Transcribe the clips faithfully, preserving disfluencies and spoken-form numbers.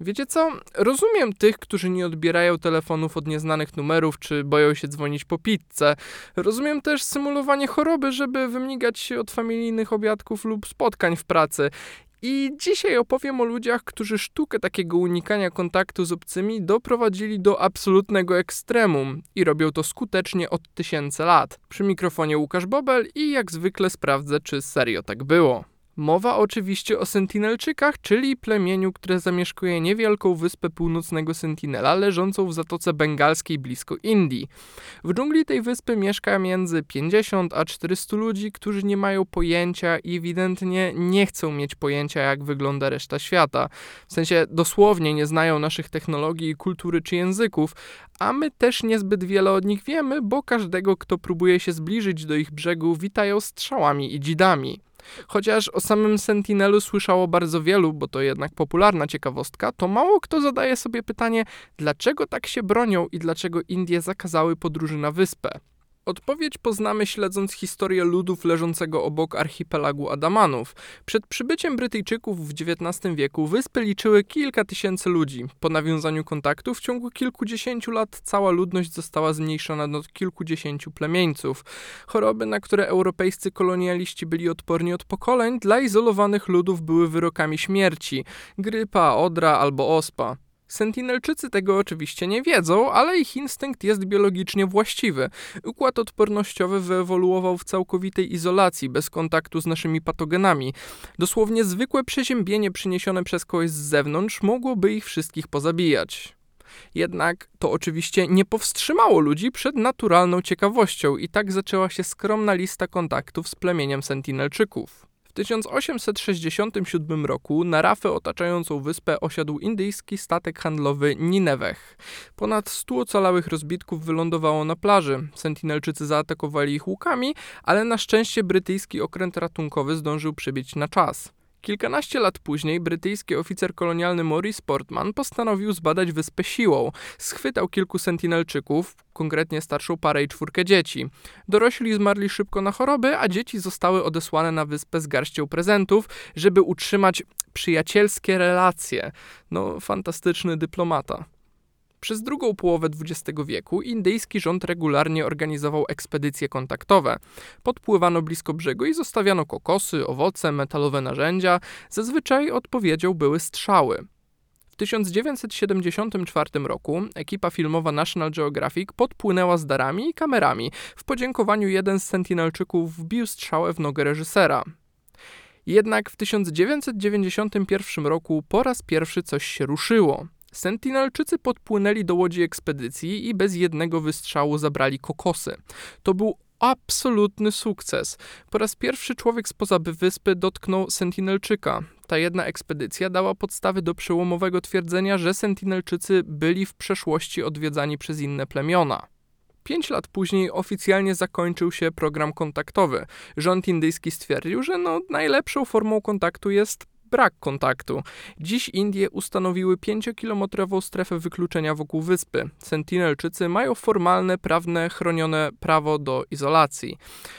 Wiecie co? Rozumiem tych, którzy nie odbierają telefonów od nieznanych numerów, czy boją się dzwonić po pizzę. Rozumiem też symulowanie choroby, żeby wymigać się od familijnych obiadków lub spotkań w pracy. I dzisiaj opowiem o ludziach, którzy sztukę takiego unikania kontaktu z obcymi doprowadzili do absolutnego ekstremum i robią to skutecznie od tysięcy lat. Przy mikrofonie Łukasz Bobel i jak zwykle sprawdzę, czy serio tak było. Mowa oczywiście o Sentinelczykach, czyli plemieniu, które zamieszkuje niewielką wyspę północnego Sentinela, leżącą w Zatoce Bengalskiej blisko Indii. W dżungli tej wyspy mieszka między pięćdziesiąt a czterysta ludzi, którzy nie mają pojęcia i ewidentnie nie chcą mieć pojęcia, jak wygląda reszta świata. W sensie dosłownie nie znają naszych technologii, kultury czy języków, a my też niezbyt wiele od nich wiemy, bo każdego, kto próbuje się zbliżyć do ich brzegu, witają strzałami i dzidami. Chociaż o samym Sentinelu słyszało bardzo wielu, bo to jednak popularna ciekawostka, to mało kto zadaje sobie pytanie, dlaczego tak się bronią i dlaczego Indie zakazały podróży na wyspę. Odpowiedź poznamy śledząc historię ludów leżącego obok archipelagu Andamanów. Przed przybyciem Brytyjczyków w dziewiętnastym wieku wyspy liczyły kilka tysięcy ludzi. Po nawiązaniu kontaktu w ciągu kilkudziesięciu lat cała ludność została zmniejszona do kilkudziesięciu plemieńców. Choroby, na które europejscy kolonialiści byli odporni od pokoleń, dla izolowanych ludów były wyrokami śmierci. Grypa, odra albo ospa. Sentinelczycy tego oczywiście nie wiedzą, ale ich instynkt jest biologicznie właściwy. Układ odpornościowy wyewoluował w całkowitej izolacji, bez kontaktu z naszymi patogenami. Dosłownie zwykłe przeziębienie przyniesione przez kogoś z zewnątrz mogłoby ich wszystkich pozabijać. Jednak to oczywiście nie powstrzymało ludzi przed naturalną ciekawością i tak zaczęła się skromna lista kontaktów z plemieniem Sentinelczyków. W tysiąc osiemset sześćdziesiątym siódmym roku na rafę otaczającą wyspę osiadł indyjski statek handlowy Nineveh. Ponad stu ocalałych rozbitków wylądowało na plaży. Sentinelczycy zaatakowali ich łukami, ale na szczęście brytyjski okręt ratunkowy zdążył przybyć na czas. Kilkanaście lat później brytyjski oficer kolonialny Maurice Portman postanowił zbadać wyspę siłą. Schwytał kilku Sentinelczyków, konkretnie starszą parę i czwórkę dzieci. Dorośli zmarli szybko na choroby, a dzieci zostały odesłane na wyspę z garścią prezentów, żeby utrzymać przyjacielskie relacje. No, fantastyczny dyplomata. Przez drugą połowę dwudziestego wieku indyjski rząd regularnie organizował ekspedycje kontaktowe. Podpływano blisko brzegu i zostawiano kokosy, owoce, metalowe narzędzia. Zazwyczaj odpowiedzią były strzały. W tysiąc dziewięćset siedemdziesiątym czwartym roku ekipa filmowa National Geographic podpłynęła z darami i kamerami. W podziękowaniu jeden z Sentinelczyków wbił strzałę w nogę reżysera. Jednak w tysiąc dziewięćset dziewięćdziesiątym pierwszym roku po raz pierwszy coś się ruszyło. Sentinelczycy podpłynęli do łodzi ekspedycji i bez jednego wystrzału zabrali kokosy. To był absolutny sukces. Po raz pierwszy człowiek spoza wyspy dotknął Sentinelczyka. Ta jedna ekspedycja dała podstawy do przełomowego twierdzenia, że Sentinelczycy byli w przeszłości odwiedzani przez inne plemiona. Pięć lat później oficjalnie zakończył się program kontaktowy. Rząd indyjski stwierdził, że no, najlepszą formą kontaktu jest brak kontaktu. Dziś Indie ustanowiły pięciokilometrową strefę wykluczenia wokół wyspy. Sentinelczycy mają formalne, prawne, chronione prawo do izolacji.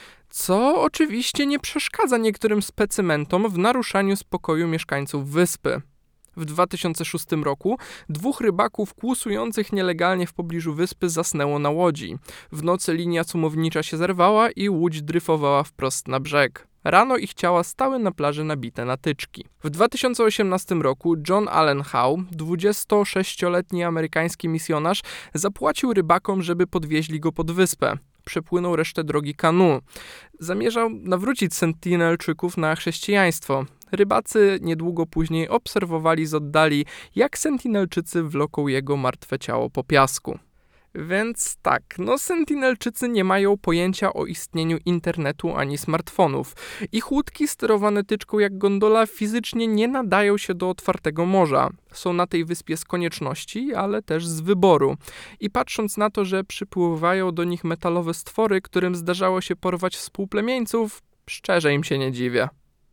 Co oczywiście nie przeszkadza niektórym specymentom w naruszaniu spokoju mieszkańców wyspy. W dwa tysiące szóstym roku dwóch rybaków kłusujących nielegalnie w pobliżu wyspy zasnęło na łodzi. W nocy linia cumownicza się zerwała i łódź dryfowała wprost na brzeg. Rano ich ciała stały na plaży nabite na tyczki. W dwa tysiące osiemnastym roku John Allen Howe, dwudziestosześcioletni amerykański misjonarz, zapłacił rybakom, żeby podwieźli go pod wyspę. Przepłynął resztę drogi kanu. Zamierzał nawrócić Sentinelczyków na chrześcijaństwo. Rybacy niedługo później obserwowali z oddali, jak Sentinelczycy wloką jego martwe ciało po piasku. Więc tak, no Sentinelczycy nie mają pojęcia o istnieniu internetu ani smartfonów. Ich łódki sterowane tyczką jak gondola fizycznie nie nadają się do otwartego morza. Są na tej wyspie z konieczności, ale też z wyboru. I patrząc na to, że przypływają do nich metalowe stwory, którym zdarzało się porwać współplemieńców, szczerze im się nie dziwię.